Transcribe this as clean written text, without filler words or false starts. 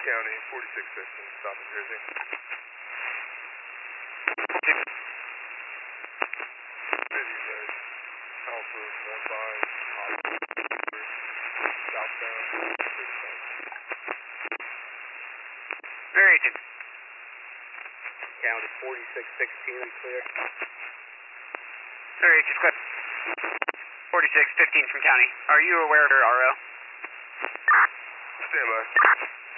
County, 4615, stop in Jersey. City's Alpha 15, southbound, Very agent. County 4616, clear. Very agent, clear. 4615 from county. Are you aware of your RO? Stand by.